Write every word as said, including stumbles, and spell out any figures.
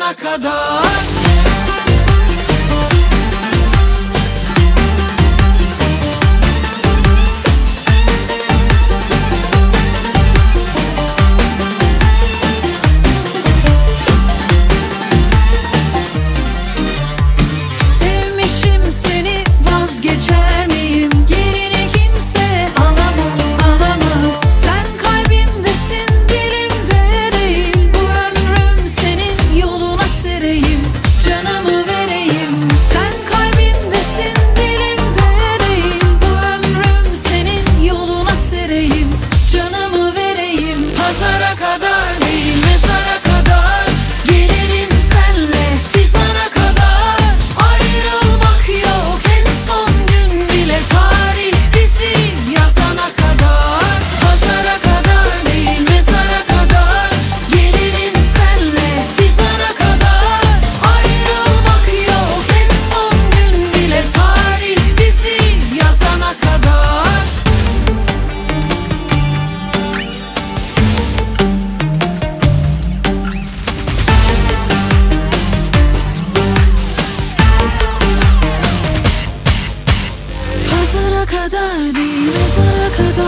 pazara kadar. Geçer miyim? Yerini kimse alamaz, alamaz. Sen kalbimdesin, dilimde değil. Bu ömrüm senin yoluna sereyim, canımı vereyim. Sen kalbimdesin, dilimde değil. Bu ömrüm senin yoluna sereyim, canımı vereyim. Pazara kadar değil, mezara kadar gelirim senle, fizana kadar. Ayrılmak yok, en son tarih bizi yazana kadar. Pazara kadar değil, mezara kadar gelirim senle, fizana kadar. Ayrılmak yok, en son gün bile tarih bizi yazana kadar. Pazara kadar değil, mezara kadar